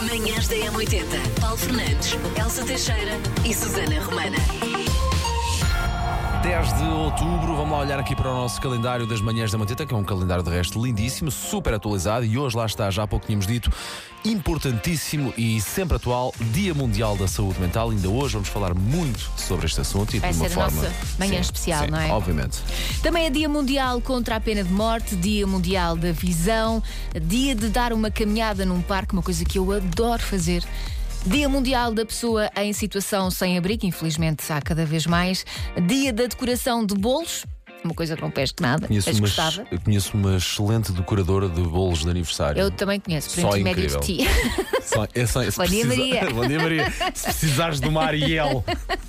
Manhãs da M80. Paulo Fernandes, Elsa Teixeira e Susana Romana. 10 de outubro, vamos lá olhar aqui para o nosso calendário das Manhãs da M80, que é um calendário de resto lindíssimo, super atualizado, e hoje lá está, já há pouco tínhamos dito, importantíssimo e sempre atual, Dia Mundial da Saúde Mental. Ainda hoje vamos falar muito sobre este assunto e vai de uma ser forma... a nossa manhã especial, sim, não é? Obviamente. Também é Dia Mundial contra a Pena de Morte, Dia Mundial da Visão, Dia de dar uma caminhada num parque, uma coisa que eu adoro fazer. Dia Mundial da Pessoa em Situação Sem Abrigo, infelizmente há cada vez mais. Dia da Decoração de Bolos, uma coisa que não pesco nada, mas gostava. Eu conheço uma excelente decoradora de bolos de aniversário. Eu também conheço, por Só intermédio de ti. Bom dia, Maria. Bom dia, Maria. Se precisares de uma Ariel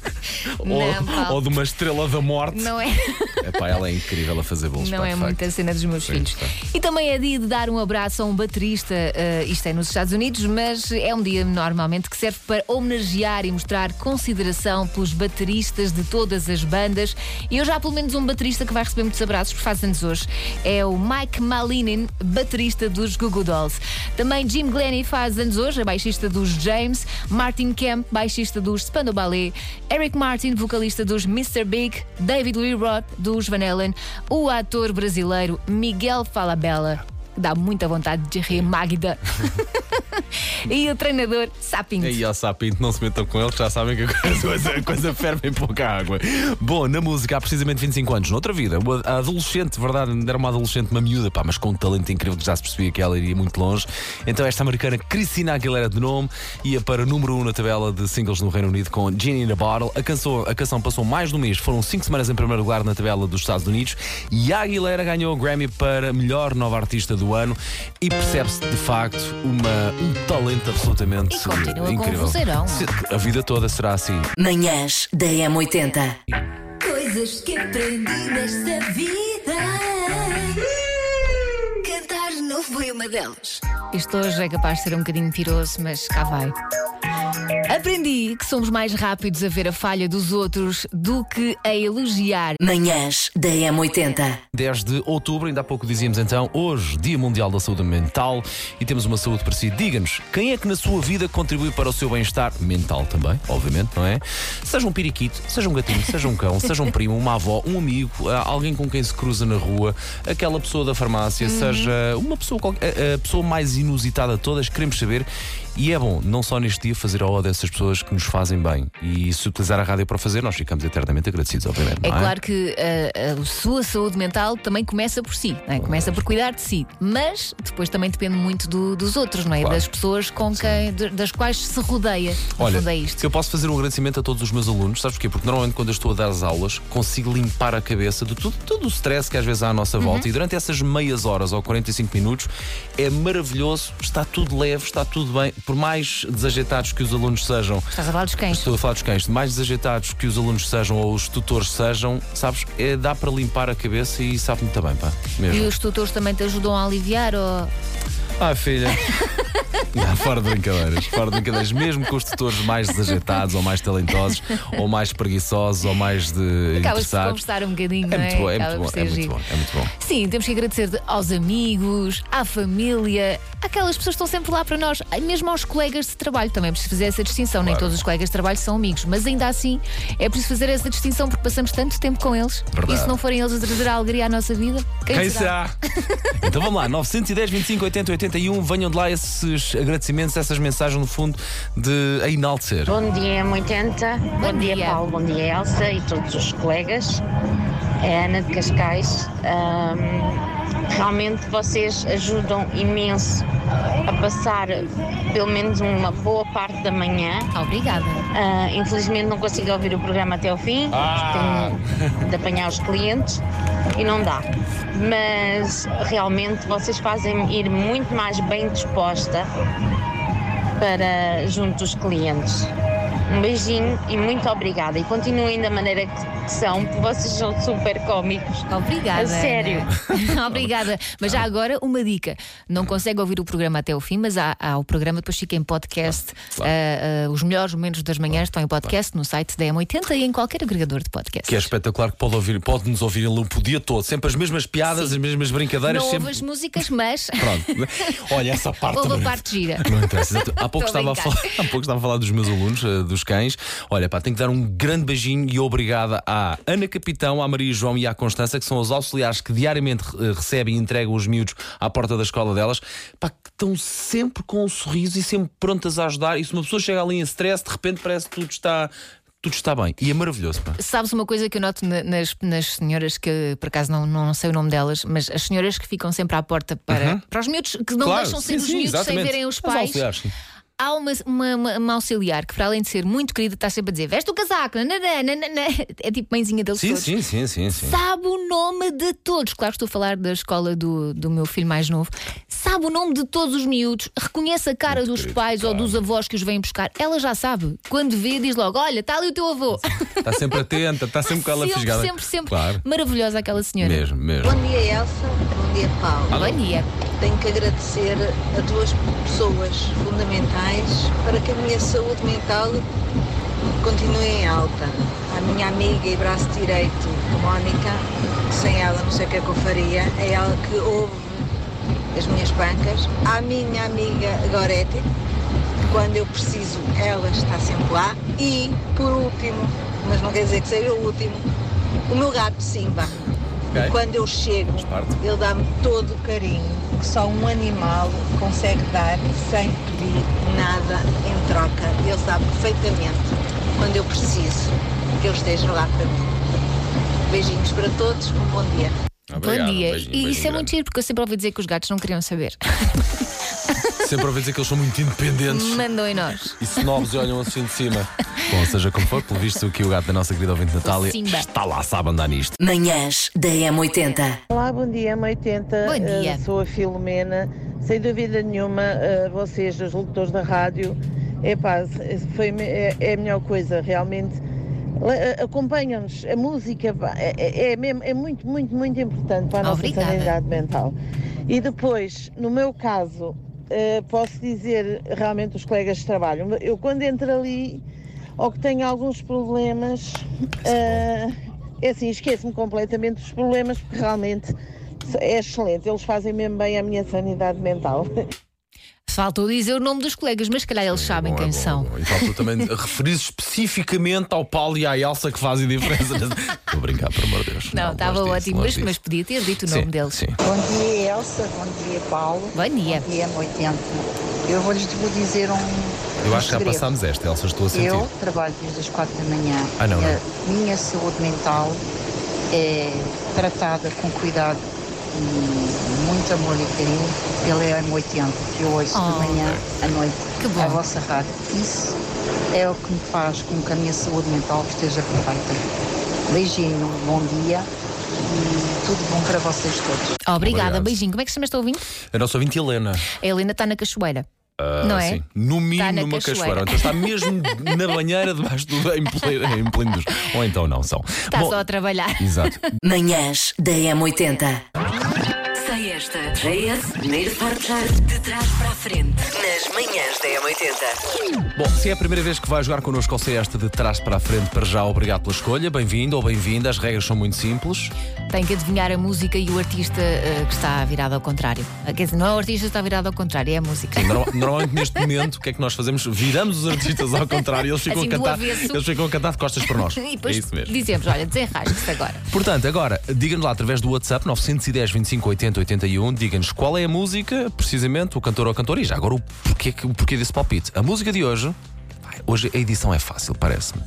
Não, ou de uma Estrela da Morte. Não é? Epá, ela é incrível a fazer bolos. Não pá, é de muito facto. a cena dos meus filhos. Está. E também é dia de dar um abraço a um baterista. Isto é nos Estados Unidos, mas é um dia normalmente que serve para homenagear e mostrar consideração pelos bateristas de todas as bandas. E eu já há pelo menos um baterista que vai receber muitos abraços, porque faz anos hoje. É o Mike Malinin, baterista dos Goo Goo Dolls. Também Jim Glennie faz anos hoje, a baixista dos James. Martin Kemp, baixista dos Spandau Ballet. Eric Martin, vocalista dos Mr. Big. David Lee Roth, dos Van Halen. O ator brasileiro Miguel Falabella, que dá muita vontade de rir, Magda. E o treinador Sapinto. E ao Sapinto, não se metam com eles, já sabem que a coisa ferve em pouca água. Bom, na música há precisamente 25 anos, noutra vida, a adolescente, verdade, era uma adolescente, uma miúda, pá, mas com um talento incrível que já se percebia que ela iria muito longe. Então esta americana Christina Aguilera, de nome, ia para número 1 na tabela de singles no Reino Unido com Genie in a Bottle. A canção passou mais de um mês, foram 5 semanas em primeiro lugar na tabela dos Estados Unidos, e a Aguilera ganhou o Grammy para melhor nova artista do ano, e percebe-se de facto um talento absolutamente E continua incrível. com vozeirão. A vida toda será assim. Manhãs da M80. Coisas que aprendi nesta vida. Cantar não foi uma delas. Isto hoje é capaz de ser um bocadinho piroso, mas cá vai. Aprendi que somos mais rápidos a ver a falha dos outros do que a elogiar. Manhãs da M80. 10 de outubro, ainda há pouco dizíamos então, hoje, Dia Mundial da Saúde Mental, e temos uma saúde para si. Diga-nos, quem é que na sua vida contribui para o seu bem-estar mental também, obviamente, não é? Seja um periquito, seja um gatinho, seja um cão, seja um primo, uma avó, um amigo, alguém com quem se cruza na rua, aquela pessoa da farmácia, seja uma pessoa, a pessoa mais inusitada de todas, queremos saber. E é bom, não só neste dia, fazer a ode a essas pessoas que nos fazem bem. E se utilizar a rádio para fazer, nós ficamos eternamente agradecidos, obviamente. É não claro que a sua saúde mental também começa por si, não é? Começa por cuidar de si, mas depois também depende muito dos outros, não é? Claro. Das pessoas com quem, das quais se rodeia. No Olha, fundo é isto. eu posso fazer um agradecimento a todos os meus alunos, sabes porquê? Porque normalmente quando eu estou a dar as aulas consigo limpar a cabeça de todo o stress que às vezes há à nossa volta, e durante essas meias horas ou 45 minutos é maravilhoso, está tudo leve, está tudo bem, por mais desajeitados que os alunos sejam. Estás a falar dos cães. Estou a falar dos cães, mais desajeitados que os alunos sejam ou os tutores sejam, sabes, dá para limpar a cabeça e sabe muito bem, pá, mesmo. E os tutores também te ajudam a aliviar ou... Ah, filha. Não, fora de brincadeiras. Mesmo com os tutores mais desajeitados ou mais talentosos, ou mais preguiçosos, ou mais Acabas de interessados. conversar um bocadinho, não é? Muito bom, é Acaba muito por bom, ser giro. é muito bom. Sim, temos que agradecer aos amigos, à família, aquelas pessoas que estão sempre lá para nós, mesmo aos colegas de trabalho. Também é preciso fazer essa distinção. Nem Claro. todos os colegas de trabalho são amigos, mas ainda assim é preciso fazer essa distinção porque passamos tanto tempo com eles. Verdade. E se não forem eles a trazer a alegria à nossa vida, quem será? Então vamos lá, 910 25 80 81, venham de lá esses agradecimentos, essas mensagens no fundo a enaltecer. Bom dia, M80. Bom dia, dia. Paulo. Bom dia, Elsa e todos os colegas. É a Ana de Cascais. Realmente vocês ajudam imenso a passar pelo menos uma boa parte da manhã. Obrigada. Infelizmente não consigo ouvir o programa até ao fim, tenho de apanhar os clientes e não dá. Mas realmente vocês fazem-me ir muito mais bem disposta para junto dos clientes. Um beijinho e muito obrigada. E continuem da maneira que são, porque vocês são super cómicos. Obrigada. A sério. Ana. Obrigada. Mas já agora, uma dica. Não consegue ouvir o programa até o fim, mas há o programa, depois fica em podcast. Os melhores momentos das manhãs estão em podcast no site da M80 e em qualquer agregador de podcast. Que é espetacular, que pode-nos ouvir o dia todo. Sempre as mesmas piadas, Sim. as mesmas brincadeiras. Não sempre... ouve as músicas, mas Pronto. Olha, essa parte ouve a também. parte gira. Não interessa. Há pouco Estou a estava a falar dos meus alunos, dos cães. Olha, pá, tenho que dar um grande beijinho e obrigada à Ana Capitão, à Maria João e à Constança, que são os auxiliares que diariamente recebem e entregam os miúdos à porta da escola delas, pá, que estão sempre com um sorriso e sempre prontas a ajudar. E se uma pessoa chega ali em stress, de repente parece que tudo está bem. E é maravilhoso, pá. Sabes uma coisa que eu noto nas senhoras que, por acaso não sei o nome delas, mas as senhoras que ficam sempre à porta para os miúdos, que não Claro, deixam sair os sim, miúdos sem exatamente. verem os As pais. auxiliares, sim. Há uma auxiliar que, para além de ser muito querida, está sempre a dizer: veste o casaco, nananana. É tipo mãezinha deles todos. Sim. Sabe o nome de todos. Claro que estou a falar da escola do meu filho mais novo. Sabe o nome de todos os miúdos, reconhece a cara dos pais ou dos avós que os vêm buscar. Ela já sabe. Quando vê, diz logo: olha, está ali o teu avô. Está sempre atenta, está sempre com ela fisgada. Sempre. Claro. Maravilhosa aquela senhora. Mesmo. Bom dia, Elsa. Bom dia, Paulo. Bom dia. Tenho que agradecer a duas pessoas fundamentais para que a minha saúde mental continue em alta. A minha amiga e braço direito, Mónica, sem ela não sei o que é que eu faria. É ela que ouve as minhas pancas. A minha amiga Goretti, quando eu preciso, ela está sempre lá. E, por último, mas não quer dizer que seja o último, o meu gato Simba. Okay. Quando eu chego, ele dá-me todo o carinho que só um animal consegue dar sem pedir nada em troca. Ele sabe perfeitamente quando eu preciso que ele esteja lá para mim. Beijinhos para todos, um bom dia. Obrigado, Bom dia. beijinho, E isso é grande. muito giro, porque eu sempre ouvi dizer que os gatos não queriam saber. Sempre ouvi dizer que eles são muito independentes Mandam em nós. e snobs e olham assim de cima. Bom, seja como for, pelo visto aqui o gato da nossa querida ouvinte Natália Simba. está lá, sabe andar nisto. Manhãs da M80. Olá, bom dia, M80. Bom dia. Sou a Filomena. Sem dúvida nenhuma, vocês, os locutores da rádio, é a melhor coisa, realmente. Acompanham-nos, a música é muito, muito, muito importante para a nossa Obrigada. sanidade mental. E depois, no meu caso, posso dizer realmente os colegas de trabalho, eu quando entro ali ou que tenho alguns problemas, é assim, esqueço-me completamente dos problemas, porque realmente é excelente, eles fazem mesmo bem à minha sanidade mental. Faltou dizer o nome dos colegas, mas se calhar eles sabem quem são. E faltou também referir especificamente ao Paulo e à Elsa que fazem diferença. Estou a brincar, por amor de Deus. Não, estava ótimo, mas podia ter dito o nome deles. Sim. Bom dia, Elsa. Bom dia, Paulo. Bom dia. Bom dia, M80. Eu vou dizer Eu acho que já segredo. passámos esta, Elsa, estou a sentir. Eu trabalho desde as 4 da manhã. Não. A minha saúde mental é tratada com cuidado e muito amor e carinho. Ele é M80, que eu ouço de manhã à noite Que bom. a vossa rádio. Isso é o que me faz com que a minha saúde mental esteja perfeita. Beijinho, bom dia e tudo bom para vocês todos. Obrigada, Obrigado. beijinho. Como é que se chama este ouvinte? A nossa ouvinte Helena. A Helena está na cachoeira. Não é? Sim. No mínimo Está na numa cachoeira. cachoeira. Então está mesmo na banheira debaixo em pleno dos. Ou então não são. Está Bom, só a trabalhar. Exato. Manhãs da M80. Sei esta. JS, primeiro forjar de trás para a frente. Nas manhãs da M80. Bom, se é a primeira vez que vai jogar connosco ao Sei Esta de trás para a frente, para já, obrigado pela escolha. Bem-vindo ou bem-vinda. As regras são muito simples. Tem que adivinhar a música e o artista que está virado ao contrário. Quer dizer, não é o artista que está virado ao contrário, é a música. Normalmente neste momento, o que é que nós fazemos? Viramos os artistas ao contrário e eles ficam, Assim, do avesso. eles ficam a cantar de costas para nós. E depois É isso mesmo. dizemos: olha, desenrasque-se agora. Portanto, agora, diga-nos lá através do WhatsApp 910 25 80 81, diga-nos qual é a música, precisamente, o cantor ou a cantora, e já agora o porquê desse palpite. A música de hoje, hoje a edição é fácil, parece-me.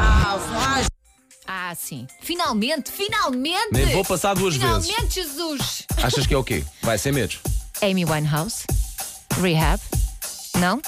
Ah, sim. Finalmente! Nem vou passar duas vezes. Finalmente, Jesus! Achas que é o quê? Vai sem medos? Amy Winehouse? Rehab? Não?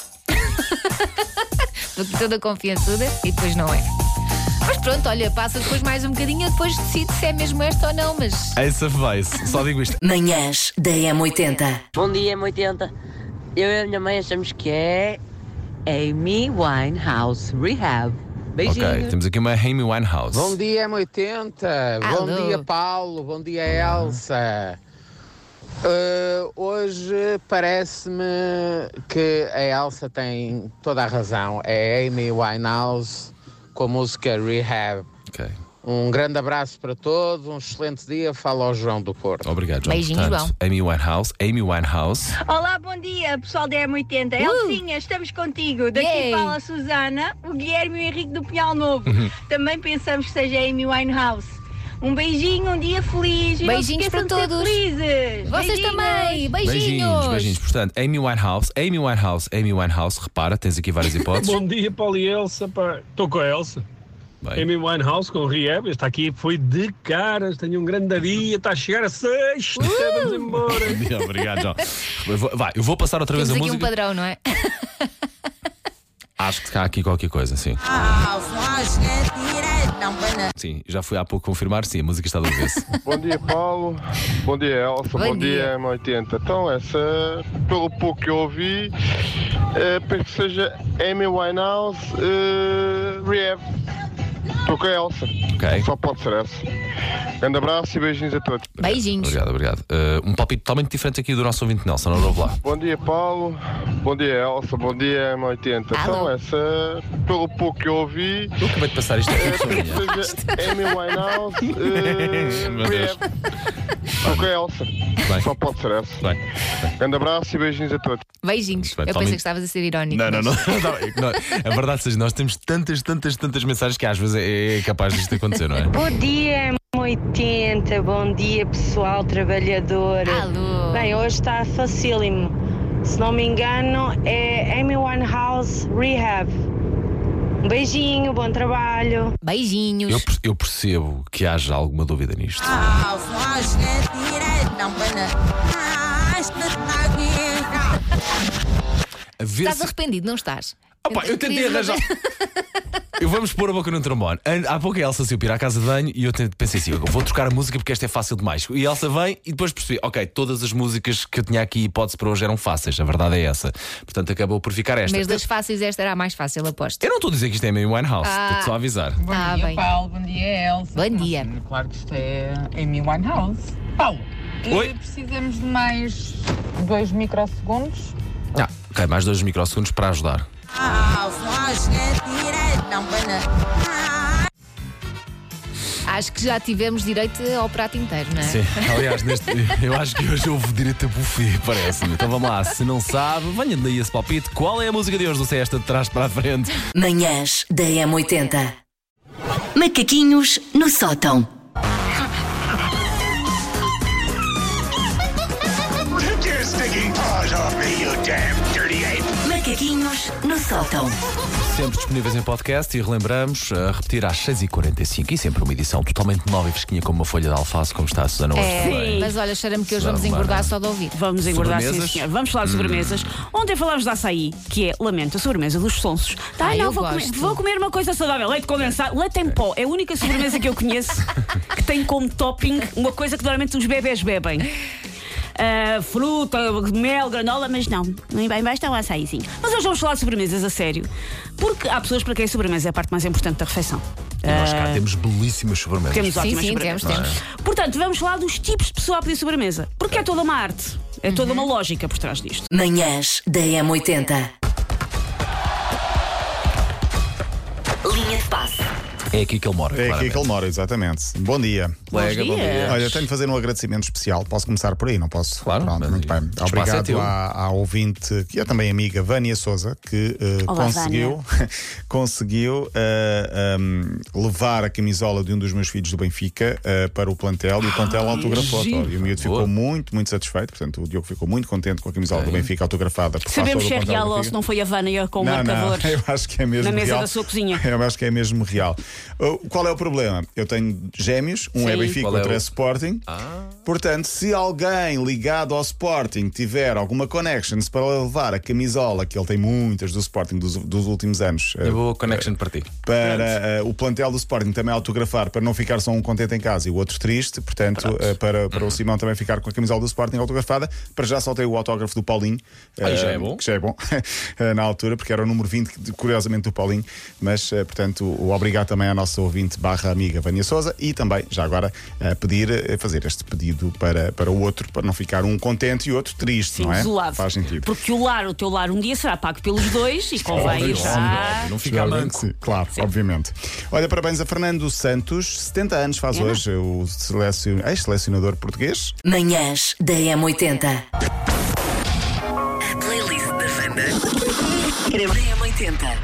Estou toda confiançuda e depois não é. Mas pronto, olha, passa depois mais um bocadinho e depois decide se é mesmo esta ou não, mas... Ace of Base, só digo isto. Manhãs da M80. Bom dia, M80. Eu e a minha mãe achamos que é Amy Winehouse Rehab. Beijinhos. Ok, temos aqui uma Amy Winehouse. Bom dia, M80. Alô. Bom dia, Paulo. Bom dia, Elsa. Hoje parece-me que a Elsa tem toda a razão. É Amy Winehouse com a música Rehab. Ok. Um grande abraço para todos, um excelente dia. Fala ao João do Porto. Obrigado, João. Beijinhos, Portanto, Amy Winehouse. Olá, bom dia, pessoal da M80. Elcinha, estamos contigo. Daqui Yay. fala a Susana, o Guilherme e o Henrique do Pinhal Novo. Também pensamos que seja Amy Winehouse. Um beijinho, um dia feliz. E Beijinhos não se esqueçam para de ser todos. felizes. Vocês Beijinhos. também. Beijinhos. Portanto, Amy Winehouse. Repara, tens aqui várias hipóteses. Bom dia, Paulo e Elsa. Estou com a Elsa. Bem. Amy Winehouse com o Rehab. Está aqui, foi de caras. Tenho um grande dia. Está a chegar a sexta. Vamos embora. Obrigado, João. Eu vou passar outra vez Temos a aqui música. um padrão, não é? Acho que há aqui qualquer coisa, sim. Sim, já fui há pouco confirmar, sim, a música está do avesso. Bom dia, Paulo. Bom dia, Elsa. Bom dia, M80. Então, essa, pelo pouco que eu ouvi, penso que seja Amy Winehouse Rehab. Estou com a Elsa. Ok. Só pode ser essa. Grande abraço e beijinhos a todos. Beijinhos. Obrigado. Um palpite totalmente diferente aqui do nosso ouvinte Nelson, não ouve lá. Bom dia, Paulo. Bom dia, Elsa. Bom dia, M80. Então, essa, pelo pouco que eu ouvi, Eu acabei de passar isto aqui por penso que seja Amy Winehouse Meu Deus. Rehab. Estou com a Elsa. Bem. Só pode ser essa. Bem. Grande abraço e beijinhos a todos. Beijinhos. Vai, Eu Paulinho. pensei que estavas a ser irónico. Não. A verdade seja, nós temos tantas mensagens que às vezes é capaz disto acontecer, não é? Bom dia, M80. Bom dia, pessoal trabalhador. Alô. Bem, hoje está facílimo. Se não me engano, é Amy Winehouse Rehab. Um beijinho, bom trabalho. Beijinhos. Eu percebo que haja alguma dúvida nisto. A ver Estás se... arrependido, não estás? Opa, eu tentei arranjar. Eu vamos pôr a boca no trombone. Há pouco a Elsa saiu para ir à casa de banho e eu pensei assim: eu vou trocar a música porque esta é fácil demais. E a Elsa vem e depois percebi: ok, todas as músicas que eu tinha aqui hipótese para hoje eram fáceis. A verdade é essa. Portanto, acabou por ficar esta. Mas das fáceis, esta era a mais fácil, aposto. Eu não estou a dizer que isto é Amy Winehouse, estou só a avisar. Bom dia, bem. Paulo. Bom dia, Elsa. Bom dia. Claro que isto é Amy Winehouse. Paulo, Oi? precisamos de mais 2 microsegundos. Ok, mais 2 microsegundos para ajudar. Acho que já tivemos direito ao prato inteiro, não é? Sim, aliás, eu acho que hoje houve direito a buffet, parece-me. Então vamos lá, se não sabe, venha daí esse palpite. Qual é a música de hoje do Cesta de trás para a frente? Manhãs da M80. Macaquinhos no sótão. Macaquinhos no sótão. Sempre disponíveis em podcast e relembramos a repetir às 6h45 e sempre uma edição totalmente nova e fresquinha como uma folha de alface, como está a Susana hoje. Sim. Mas olha, cheira-me que hoje Susana vamos engordar Romana. só de ouvir. Vamos engordar, sim, Sobremesas? senhor. Vamos falar de sobremesas. Ontem falámos de açaí, que é, lamento, a sobremesa dos sonsos. Tá, eu não, gosto. vou comer uma coisa saudável. Leite condensado, leite em pó. É a única sobremesa que eu conheço que tem como topping uma coisa que normalmente os bebés bebem. Fruta, mel, granola, mas não. Bem baixo está o açaizinho. Mas hoje vamos falar de sobremesas a sério. Porque há pessoas para quem a sobremesa é a parte mais importante da refeição. E nós cá temos belíssimas sobremesas. Temos ótimas sim, sobremesas. temos. Portanto, vamos falar dos tipos de pessoa a pedir sobremesa. Porque é toda uma arte. É toda uma lógica por trás disto. Manhãs da M80. Linha de passe. É aqui que ele mora. É aqui claramente. que ele mora, exatamente. Bom dia. Colega, bom dia. Olha, eu tenho de fazer um agradecimento especial. Posso começar por aí, não posso? Claro. Pronto, muito bem. espaço é Obrigado teu. à ouvinte, que é também amiga, Vânia Souza, que Olá, conseguiu levar a camisola de um dos meus filhos do Benfica para o plantel e o plantel autografou. giro. E o miúdo ficou muito, muito satisfeito. Portanto, o Diogo ficou muito contente com a camisola do Benfica autografada. Por Sabemos todo se o é plantel real do ou Benfica. se não foi a Vânia com o Não, marcador eu acho que é mesmo na mesa real. da sua cozinha. Eu acho que é mesmo real. Qual é o problema? Eu tenho gêmeos, um é Benfica, outro é Sporting. Portanto, se alguém ligado ao Sporting tiver alguma connections para levar a camisola, que ele tem muitas do Sporting dos últimos anos, eu vou connection para ti. Para o plantel do Sporting também autografar, para não ficar só um contente em casa e o outro triste. Portanto, para o Simão também ficar com a camisola do Sporting autografada. Para já só tem o autógrafo do Paulinho, já é bom. que já é bom na altura, porque era o número 20, curiosamente, do Paulinho. Mas, portanto, o obrigado também à nossa ouvinte /amiga Vânia Souza, e também, já agora, fazer este pedido para o outro, para não ficar um contente e o outro triste. Sim, não é? isolado. Faz sentido. Porque o teu lar um dia será pago pelos dois e convém já. Não fica manco. Sim, claro, obviamente. Olha, parabéns a Fernando Santos, 70 anos faz hoje, o ex-selecionador português. Manhãs da M80. A playlist da Wanda. M80.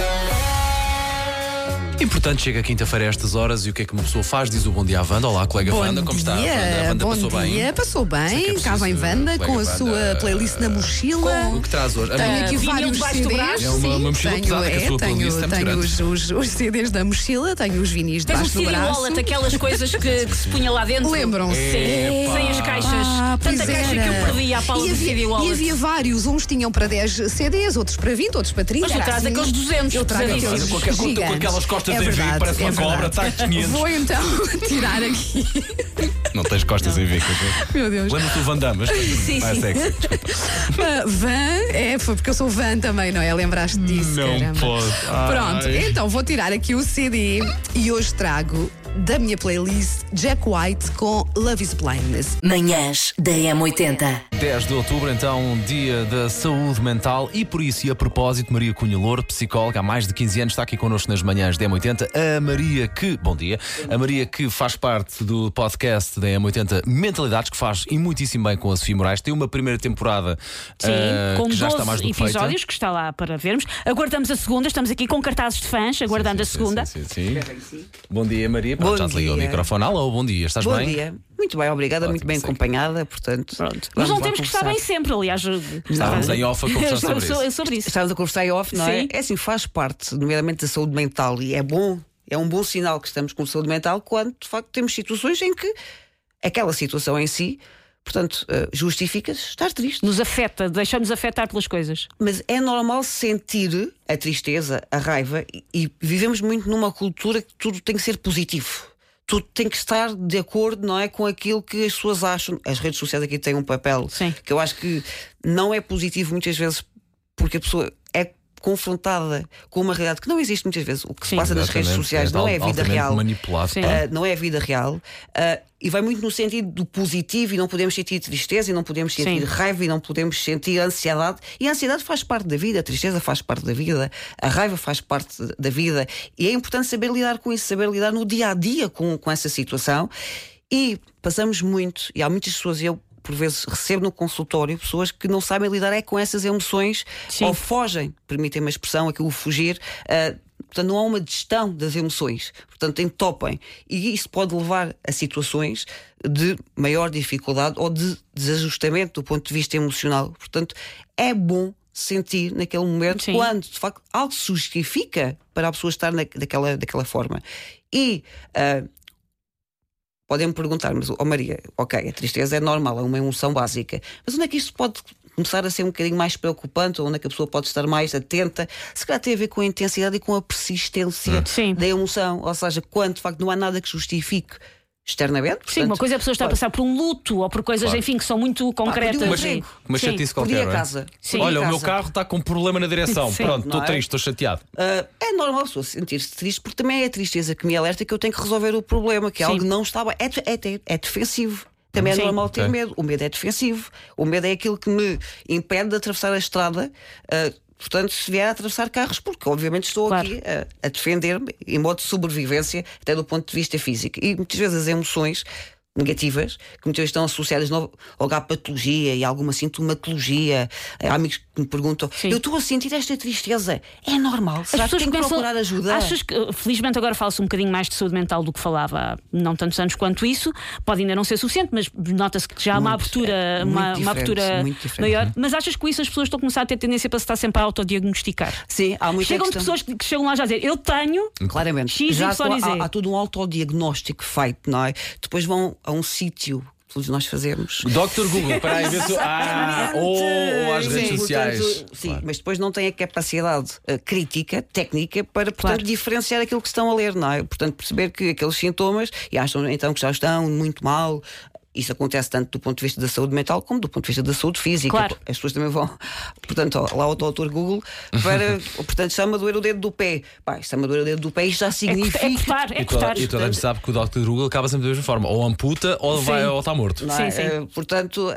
E portanto chega quinta-feira a estas horas e o que é que uma pessoa faz? Diz o bom dia à Wanda. Olá, colega Wanda, como está? A Wanda passou bem? Passou bem, cá vem Wanda com a sua playlist na mochila. O que traz hoje? Tenho aqui vários CDs. É uma mochila pesada que a sua playlist é muito tenho grande. os CDs da mochila, tenho os vinis debaixo do braço. Tens um CD-wallet, aquelas coisas que se punha lá dentro. Lembram-se? Sim, sem as caixas. Tanta caixa que eu perdi à pala do CD-wallet. E havia vários, uns tinham para 10 CDs, outros para 20, outros para 30. Mas tu traz aqueles 200. Eu trago aqueles gigantes. Com aquelas costas em V, parece uma cobra, está 500. Vou então tirar aqui. Não tens costas em V. Meu Deus. Lembra-te do Van Damme, mas sim. sexy. Foi porque eu sou Van também, não é? Lembraste disso? Não caramba. posso. Pronto, então vou tirar aqui o CD e hoje trago da minha playlist Jack White com Love is Blindness. Manhãs da M80. 10 de outubro, então, dia da saúde mental, e por isso, e a propósito, Maria Cunha Louro, psicóloga há mais de 15 anos, está aqui connosco nas manhãs da M80. A Maria bom dia, a Maria que faz parte do podcast da M80 Mentalidades, que faz e muitíssimo bem com a Sofia Moraes. Tem uma primeira temporada com que já 12 está mais do que feita. episódios, que está lá para vermos. Aguardamos a segunda, estamos aqui com cartazes de fãs, aguardando a segunda. Sim. Bom dia, Maria. Bom já te ligou o microfone. Alô, bom dia, estás bem? Bom dia. Muito bem, obrigada, muito bem acompanhada, portanto. Pronto. Mas não temos que estar bem sempre, aliás. Estávamos em off a conversar sobre isso. Estávamos a conversar em off, não é? Sim. É assim, faz parte, nomeadamente, da saúde mental, e é bom, é um bom sinal que estamos com saúde mental quando, de facto, temos situações em que aquela situação em si, portanto, justifica estar triste. Nos afeta, deixamos afetar pelas coisas. Mas é normal sentir a tristeza, a raiva, e vivemos muito numa cultura que tudo tem que ser positivo. Tudo tem que estar de acordo, não é, com aquilo que as pessoas acham. As redes sociais aqui têm um papel que eu acho que não é positivo muitas vezes, porque a pessoa é confrontada com uma realidade que não existe muitas vezes. O que se passa nas redes sociais não é a vida real. Não é a vida real. E vai muito no sentido do positivo, e não podemos sentir tristeza, e não podemos sentir raiva, e não podemos sentir ansiedade. E a ansiedade faz parte da vida, a tristeza faz parte da vida, a raiva faz parte da vida. E é importante saber lidar com isso, saber lidar no dia a dia com essa situação. E passamos muito, e há muitas pessoas, eu por vezes recebo no consultório pessoas que não sabem lidar com essas emoções, ou fogem, permitem-me a expressão, aquilo fugir. Portanto, não há uma gestão das emoções, portanto, entopem. E isso pode levar a situações de maior dificuldade ou de desajustamento do ponto de vista emocional. Portanto, é bom sentir naquele momento quando, de facto, algo se justifica para a pessoa estar daquela forma. E podem-me perguntar, mas, Maria, ok, a tristeza é normal, é uma emoção básica, mas onde é que isto pode começar a ser um bocadinho mais preocupante, ou onde é que a pessoa pode estar mais atenta? Se calhar tem a ver com a intensidade e com a persistência da emoção, ou seja, quando de facto não há nada que justifique externamente. Portanto, sim, uma coisa é a pessoa estar a passar por um luto ou por coisas, enfim, que são muito concretas. Mas chatice qualquer, casa. Olha, o meu carro está com um problema na direção. Pronto, estou triste, estou chateado. É normal a pessoa sentir-se triste, porque também é a tristeza que me alerta que eu tenho que resolver o problema, que algo não está bem. É defensivo. Também é normal ter medo. O medo é defensivo. O medo é aquilo que me impede de atravessar a estrada. Portanto, se vier a atravessar carros, porque obviamente estou aqui a defender-me em modo de sobrevivência, até do ponto de vista físico. E muitas vezes as emoções negativas, que muitas vezes estão associadas logo à patologia e a alguma sintomatologia. Há amigos que me perguntam: eu estou a sentir esta tristeza, é normal? Será que tenho que procurar ajuda? Achas que, felizmente agora fala-se um bocadinho mais de saúde mental do que falava há não tantos anos quanto isso, pode ainda não ser suficiente, mas nota-se que já há uma abertura, uma abertura maior. Mas achas que com isso as pessoas estão a começar a ter tendência para se estar sempre a autodiagnosticar? Sim, há muita Chegam de pessoas que chegam lá já a dizer: eu tenho claramente X, já Y e Z. há todo um autodiagnóstico feito, não é? Depois vão a um sítio, todos nós fazemos. Dr. Google, para aí ver se. Ou às redes sociais. Portanto, sim, mas depois não têm a capacidade crítica, técnica, para, portanto, diferenciar aquilo que estão a ler, não é? Portanto, perceber que aqueles sintomas, e acham então que já estão muito mal. Isso acontece tanto do ponto de vista da saúde mental como do ponto de vista da saúde física. Claro. As pessoas também vão, portanto, lá ao Dr. Google para, portanto, está-me a doer o dedo do pé. Pá, está-me a doer o dedo do pé, isto já significa. É cortar. E toda a gente sabe que o Dr. Google acaba sempre da mesma forma: ou amputa ou está morto. Não é? Sim. Portanto,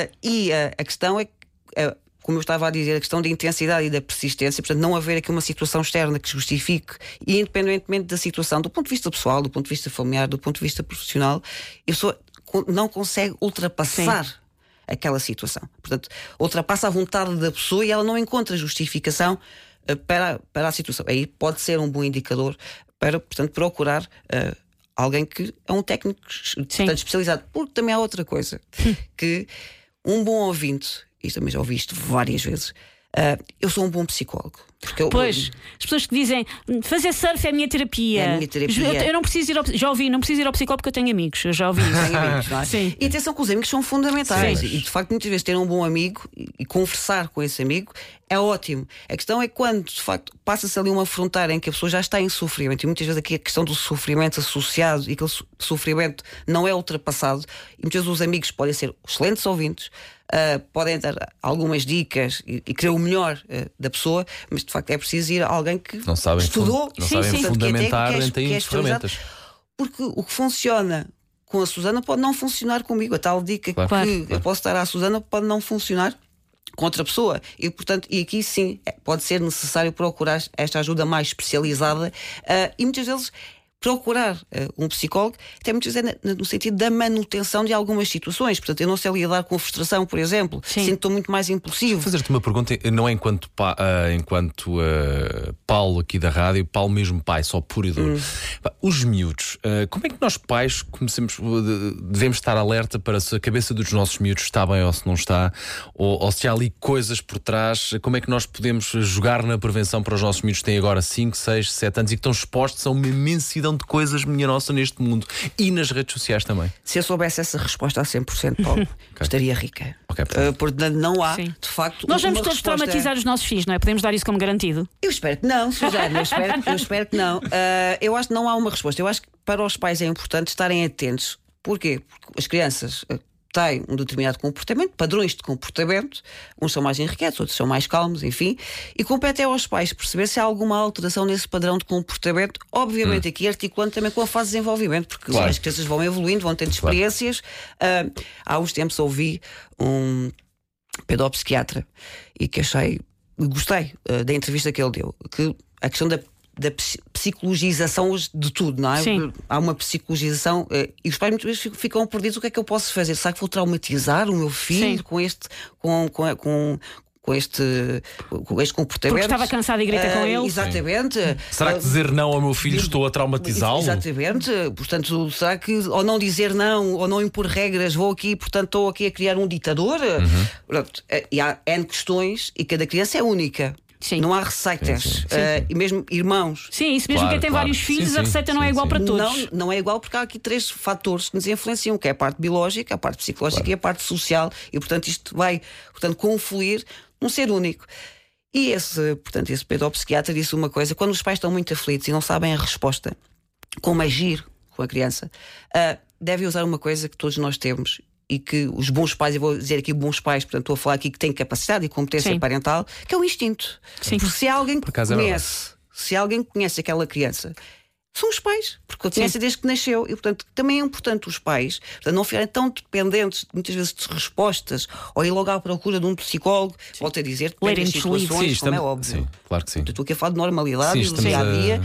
a questão é que, como eu estava a dizer, a questão da intensidade e da persistência, portanto, não haver aqui uma situação externa que justifique, e independentemente da situação, do ponto de vista pessoal, do ponto de vista familiar, do ponto de vista profissional, eu não consegue ultrapassar aquela situação. Portanto, ultrapassa a vontade da pessoa e ela não encontra justificação para a situação. Aí pode ser um bom indicador para, portanto, procurar alguém que é um técnico, portanto, especializado. Porque também há outra coisa, que um bom ouvinte, e também já ouvi isto várias vezes, eu sou um bom psicólogo. Pois, as pessoas que dizem: fazer surf é a minha terapia. É a minha terapia. Eu não preciso ir ao, já ouvi, não preciso ir ao psicólogo porque eu tenho amigos. Eu já ouvi isso. Tenho amigos, não é? Sim. E atenção que os amigos são fundamentais. E de facto, muitas vezes ter um bom amigo e conversar com esse amigo é ótimo. A questão é quando de facto passa-se ali uma fronteira em que a pessoa já está em sofrimento, e muitas vezes aqui a questão do sofrimento associado e aquele sofrimento não é ultrapassado, e muitas vezes os amigos podem ser excelentes ouvintes, podem dar algumas dicas e querer o melhor da pessoa, mas de facto é preciso ir a alguém que estudou, não sabem fundamentar em as ferramentas. Porque o que funciona com a Susana pode não funcionar comigo. A tal dica que eu posso dar à Susana pode não funcionar com outra pessoa. E, portanto, e aqui sim pode ser necessário procurar esta ajuda mais especializada, e muitas vezes procurar um psicólogo, até muitas vezes no sentido da manutenção de algumas situações. Portanto, eu não sei lidar com a frustração, por exemplo. Sinto que estou muito mais impulsivo. Vou fazer-te uma pergunta, não é enquanto Paulo aqui da rádio, Paulo mesmo pai, só puro e duro. Os miúdos, como é que nós pais devemos estar alerta para se a cabeça dos nossos miúdos está bem ou se não está, ou se há ali coisas por trás? Como é que nós podemos jogar na prevenção para os nossos miúdos que têm agora 5, 6, 7 anos e que estão expostos a uma imensidão de coisas, minha nossa, neste mundo e nas redes sociais também? Se eu soubesse essa resposta a 100%, Paulo, estaria rica. Portanto, não há, de facto. Nós vamos todos traumatizar os nossos filhos, não é? Podemos dar isso como garantido? Eu espero que não, Suzana, eu espero que não. Eu acho que não há uma resposta. Eu acho que para os pais é importante estarem atentos. Porquê? Porque as crianças têm um determinado comportamento, padrões de comportamento, uns são mais inquietos, outros são mais calmos, enfim, e compete aos pais perceber se há alguma alteração nesse padrão de comportamento, obviamente aqui articulando também com a fase de desenvolvimento, porque as crianças vão evoluindo, vão tendo experiências. Há uns tempos ouvi um pedopsiquiatra e que gostei da entrevista que ele deu, que a questão da psicologização de tudo, não é? Sim. Há uma psicologização e os pais muitas vezes ficam perdidos. O que é que eu posso fazer? Será que vou traumatizar o meu filho com este comportamento? Porque estava cansado e grita com ele. Exatamente. Será que dizer não ao meu filho estou a traumatizá-lo? Exatamente. Portanto, será que ou não dizer não, ou não impor regras, estou aqui a criar um ditador? Pronto, e há N questões e cada criança é única. Não há receitas. E mesmo irmãos. Sim, isso mesmo. Quem tem vários filhos, a receita não é igual para todos. Não é igual, porque há aqui 3 fatores que nos influenciam, que é a parte biológica, a parte psicológica e a parte social. E portanto isto vai confluir num ser único. E esse pedopsiquiatra disse uma coisa: quando os pais estão muito aflitos e não sabem a resposta, como agir com a criança, devem usar uma coisa que todos nós temos e que os bons pais, eu vou dizer aqui bons pais, portanto estou a falar aqui que têm capacidade e competência parental, que é o instinto. Porque se há alguém que conhece aquela criança, são os pais, porque a conhece desde que nasceu. E portanto também é importante os pais, portanto, não ficarem tão dependentes muitas vezes de respostas, ou ir logo à procura de um psicólogo. Volto a dizer, depende das situações, como é óbvio. Sim, claro que sim. Estou aqui a falar de normalidade, do dia a dia,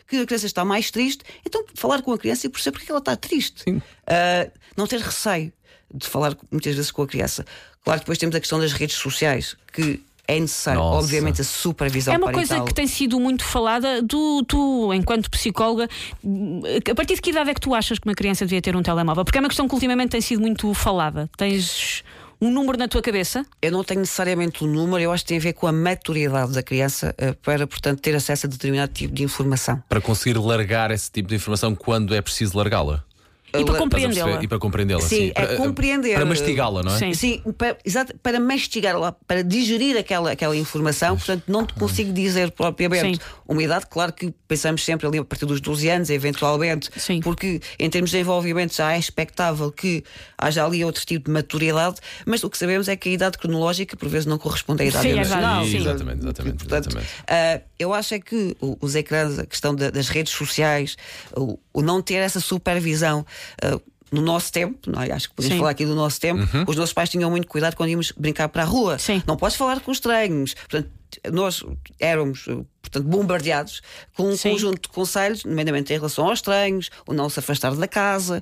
que a criança está mais triste, então falar com a criança e perceber porque ela está triste. Não ter receio de falar muitas vezes com a criança. Claro que depois temos a questão das redes sociais, que é necessário, obviamente, a supervisão parental. É uma coisa que tem sido muito falada. Tu, enquanto psicóloga, a partir de que idade é que tu achas que uma criança devia ter um telemóvel? Porque é uma questão que ultimamente tem sido muito falada. Tens um número na tua cabeça? Eu não tenho necessariamente um número, eu acho que tem a ver com a maturidade da criança para, portanto, ter acesso a determinado tipo de informação. Para conseguir largar esse tipo de informação quando é preciso largá-la. E para compreendê-la. E para compreendê-la, sim. É compreender. Para mastigá-la, não é? Sim, para mastigá-la, para digerir aquela informação. Portanto, não te consigo dizer propriamente uma idade. Claro que pensamos sempre ali a partir dos 12 anos, eventualmente, porque em termos de desenvolvimento já é expectável que haja ali outro tipo de maturidade, mas o que sabemos é que a idade cronológica por vezes não corresponde à idade emocional. Exatamente. Portanto, eu acho é que os ecrãs, a questão das redes sociais, o não ter essa supervisão. No nosso tempo, não é? Acho que podemos falar aqui do nosso tempo. Os nossos pais tinham muito cuidado quando íamos brincar para a rua. Não podes falar com estranhos. Portanto, nós éramos bombardeados com um conjunto de conselhos, nomeadamente em relação aos estranhos, o não se afastar da casa.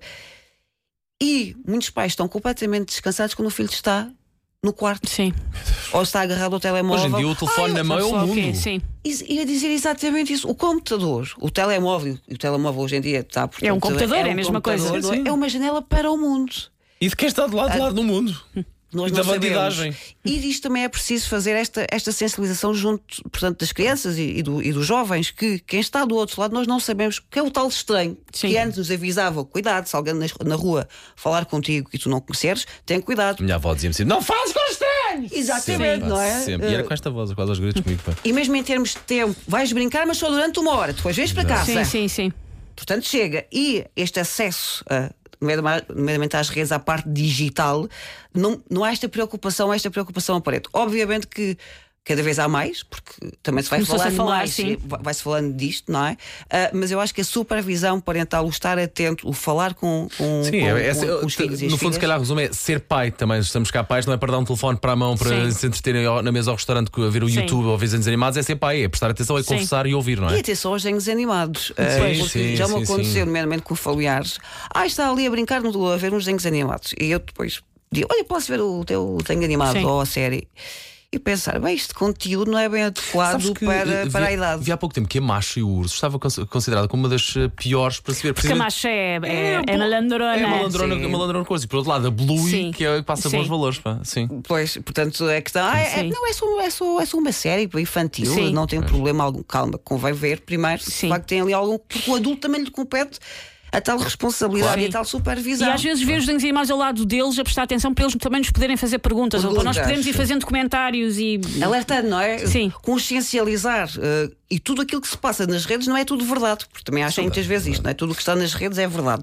E muitos pais estão completamente descansados quando o filho está no quarto. Ou está agarrado ao telemóvel. Hoje em dia o telefone na mão é o mundo. E a dizer exatamente isso. O computador, o telemóvel hoje em dia está, portanto, é um computador, é a mesma coisa. É uma janela para o mundo. E de quem está de lado no mundo. Nós não sabemos. E isto também é preciso fazer esta sensibilização junto, portanto, das crianças e dos jovens, que quem está do outro lado nós não sabemos, que é o tal estranho que antes nos avisava: cuidado, se alguém na rua falar contigo e tu não conheceres, tem cuidado. Minha avó dizia-me sempre: não fales com estranhos! Exatamente, não é? Sempre. E era com esta voz, quase aos gritos comigo. E mesmo em termos de tempo, vais brincar, mas só durante 1 hora, depois vens para casa. Sim. Portanto, chega. E este acesso nomeadamente às redes, à parte digital, não há esta preocupação aparente. Obviamente que cada vez há mais, porque também se vai vai-se falando disto, não é? Mas eu acho que a supervisão parental, o estar atento, o falar com os filhos e as no fundo, se calhar, resumo é ser pai também. Estamos cá pais, não é para dar um telefone para a mão para se entreterem na mesa ao restaurante, a ver o YouTube ou a ver desenhos animados, é ser pai, é prestar atenção, é conversar e ouvir, não é? E atenção aos desenhos animados. Já me aconteceu, nomeadamente com familiares. Está ali a brincar, a ver uns desenhos animados. E eu depois digo: olha, posso ver o teu desenho animado ou a série? E pensar, bem, este conteúdo não é bem adequado para a idade. Vi há pouco tempo que a Macho e o Urso estava considerada como uma das piores para se ver. Porque a Macho é malandrona. É malandrona coisa. E por outro lado, a Bluey, que passa bons valores. Pois, portanto, a questão é só uma série infantil, não tem problema algum. Calma, convém ver primeiro. De facto, tem ali algum. Porque o adulto também lhe compete a tal responsabilidade e a tal supervisão. E às vezes ver os desenhos animados ao lado deles, a prestar atenção para eles também nos poderem fazer perguntas, ou para nós podermos ir fazendo comentários e alertando, não é? Consciencializar. E tudo aquilo que se passa nas redes não é tudo verdade, porque também acham muitas vezes isto, não é? Tudo o que está nas redes é verdade.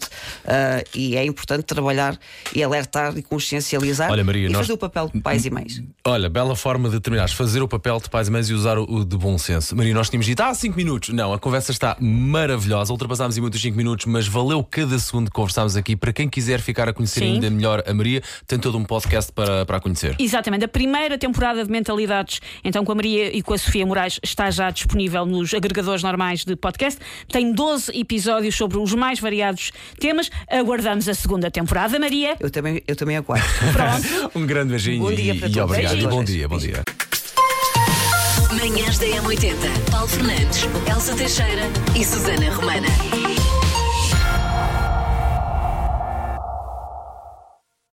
E é importante trabalhar e alertar e consciencializar. Olha, Maria, fazer o papel de pais e mães. Olha, bela forma de terminares, fazer o papel de pais e mães e usar o de bom senso. Maria, nós tínhamos dito 5 minutos. Não, a conversa está maravilhosa. Ultrapassámos muito os 5 minutos, mas valeu cada segundo que conversámos aqui. Para quem quiser ficar a conhecer ainda melhor a Maria, tem todo um podcast para a conhecer. Exatamente. A primeira temporada de Mentalidades, então com a Maria e com a Sofia Moraes, está já disponível nos agregadores normais de podcast. Tem 12 episódios sobre os mais variados temas. Aguardamos a segunda temporada, Maria. Eu também aguardo. Pronto. Um grande beijinho. Bom dia para e todos. obrigado. Bom dia. Manhãs da M80. Paulo Fernandes, Elsa Teixeira e Susana Romana.